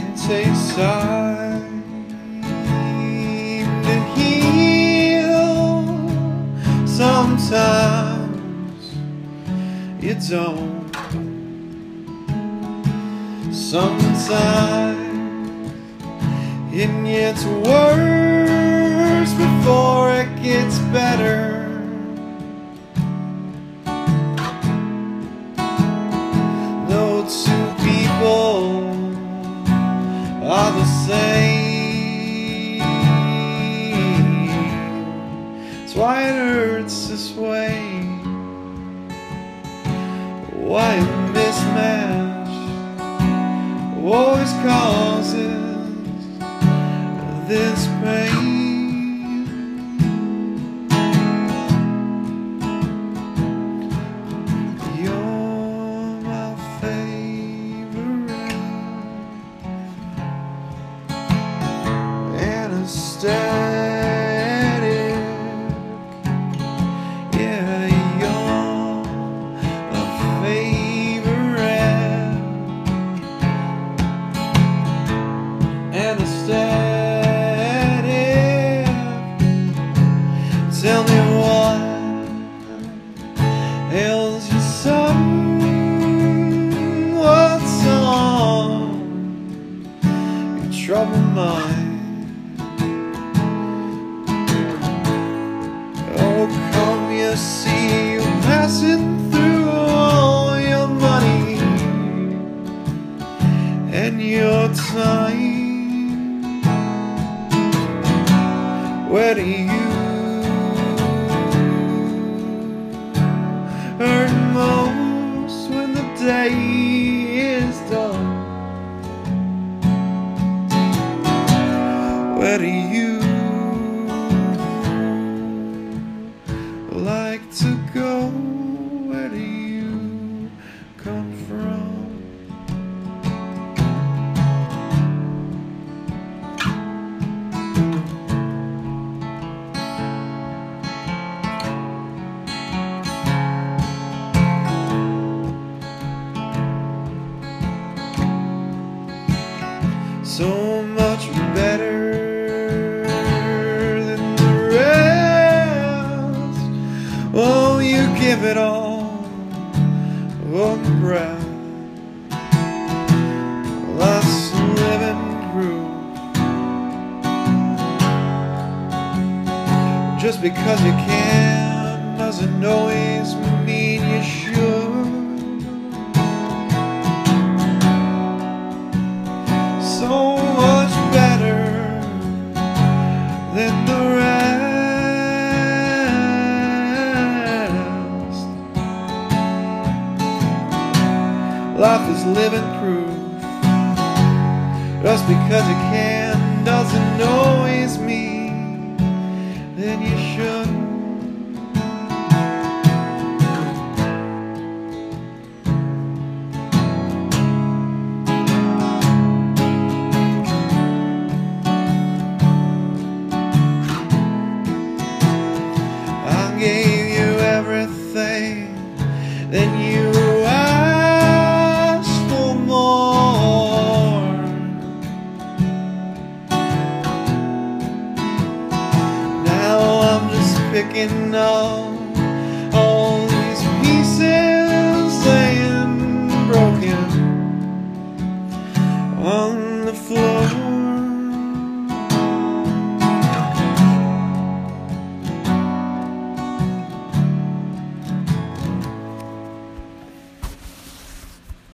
It takes time to heal. Sometimes you don't. Sometimes it gets worse before it gets better. No two people are the same. That's why it hurts this way. Why a mismatch always causes this pain. You're my favorite anesthetic. Yeah, you're my favorite anesthetic. Tell me what ails your son. What's on your troubled mind? Oh, come, you see, you're passing through all your money and your time. Where do you hurt most when the day is done? Where do you like to go? Where do you come from? So much better than the rest. Oh, you give it all one breath. Last living proof. Just because you can doesn't always mean you should. So much better than the rest. Life is living proof. Just because you can doesn't always mean that you shouldn't. Gave you everything, then you asked for more. Now I'm just picking up